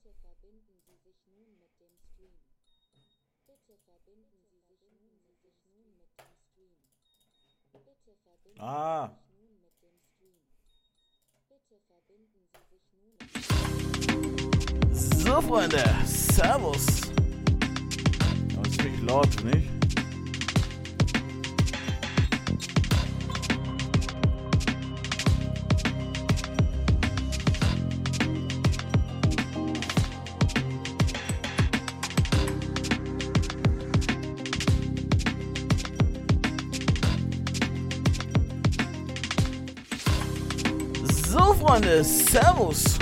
Ah. So, Freunde, Servus. Das ist ziemlich laut, nicht? So, Freunde, Servus.